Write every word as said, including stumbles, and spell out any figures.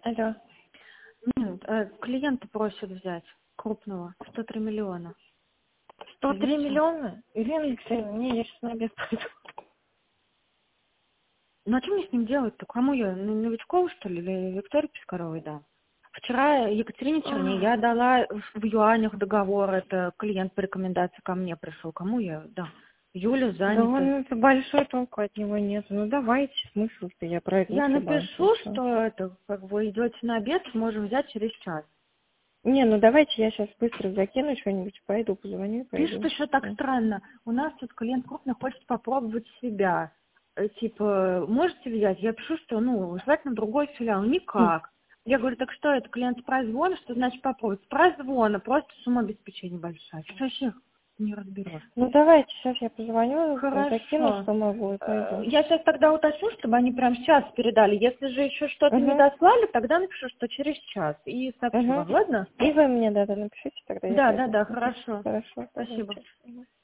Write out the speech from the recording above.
Алло. Нет, э, клиенты просят взять крупного, сто три миллиона. сто три Видите? миллиона? Ирина Алексеевна, мне я сейчас на обед пойду. Ну а что мне с ним делать-то? Кому я? На Новичкову, что ли? Или Виктории Пискаровой, да? Вчера Екатерине Черне я дала в в юанях договор, это клиент по рекомендации ко мне пришел. Кому я? Да. Юля Да занята. он, это большой толку от него нет. Ну давайте, смысл-то, я пройду Я все банки. напишу, Всё. что это, как вы идете на обед, можем взять через час. Не, ну давайте я сейчас быстро закину что-нибудь, пойду, позвоню и Пишет пойду. еще так Всё. странно. У нас тут клиент крупный хочет попробовать себя. Э, Типа, можете взять? Я пишу, что, ну, желательно другой филиал. Хм. Никак. Я говорю, так что это, клиент с прозвона? Что значит попробовать? С прозвона, просто сумма обеспечения большая. Что вообще не разберешь. Ну давайте, сейчас я позвоню, закину, Хорошо. что могу, и Э, пойду. Я сейчас тогда уточню, чтобы они прямо сейчас передали. Если же еще что-то не Угу, дослали, тогда напишу, что через час. И сообщу угу. вам, ладно? И вы мне, да, да, напишите, тогда я Да, да, пойду. да, Угу. хорошо. Хорошо, Спасибо. давайте. Мгм.